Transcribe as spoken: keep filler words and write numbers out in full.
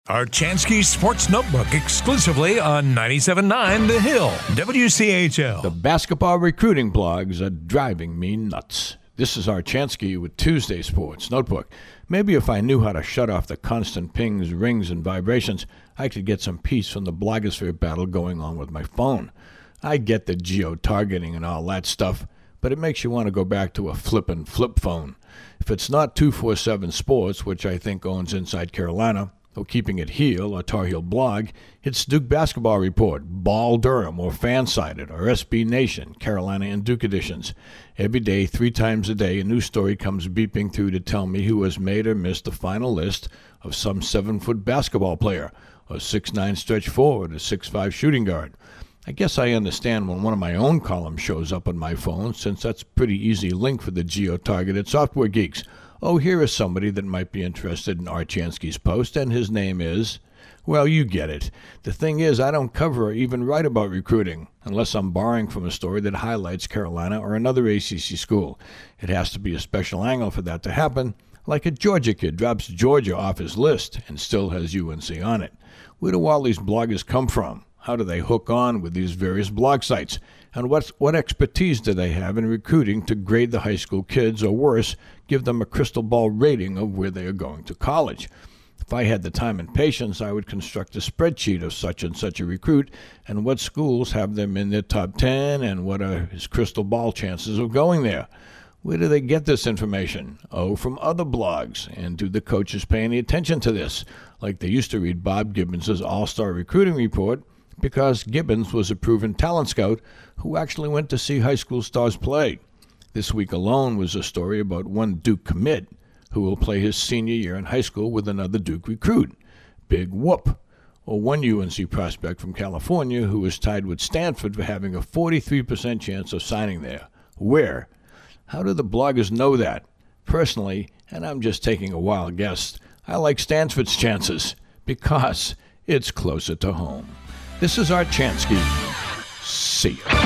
Archansky Sports Notebook exclusively on ninety-seven point nine The Hill, W C H L. The basketball recruiting blogs are driving me nuts. This is Archansky with Tuesday Sports Notebook. Maybe if I knew how to shut off the constant pings, rings, and vibrations, I could get some peace from the blogosphere battle going on with my phone. I get the geo-targeting and all that stuff, but it makes you want to go back to a flippin' flip phone. If it's not two forty-seven Sports, which I think owns Inside Carolina, or Keeping It Heel, or Tar Heel Blog, it's Duke Basketball Report, Ball Durham, or Fansided, or S B Nation, Carolina and Duke editions. Every day, three times a day, a new story comes beeping through to tell me who has made or missed the final list of some seven-foot basketball player, or six nine stretch forward, or six five shooting guard. I guess I understand when one of my own columns shows up on my phone, since that's a pretty easy link for the geo-targeted software geeks. Oh, here is somebody that might be interested in Archansky's post, and his name is... Well, you get it. The thing is, I don't cover or even write about recruiting, unless I'm borrowing from a story that highlights Carolina or another A C C school. It has to be a special angle for that to happen, like a Georgia kid drops Georgia off his list and still has U N C on it. Where do all these bloggers come from? How do they hook on with these various blog sites? And what's, what expertise do they have in recruiting to grade the high school kids, or worse, give them a crystal ball rating of where they are going to college? If I had the time and patience, I would construct a spreadsheet of such and such a recruit and what schools have them in their top ten and what are his crystal ball chances of going there. Where do they get this information? Oh, from other blogs. And do the coaches pay any attention to this? Like they used to read Bob Gibbons' All-Star Recruiting Report, because Gibbons was a proven talent scout who actually went to see high school stars play. This week alone was a story about one Duke commit who will play his senior year in high school with another Duke recruit. Big whoop. Or one U N C prospect from California who is tied with Stanford for having a forty-three percent chance of signing there. Where? How do the bloggers know that? Personally, and I'm just taking a wild guess, I like Stanford's chances because it's closer to home. This is Archansky. See ya.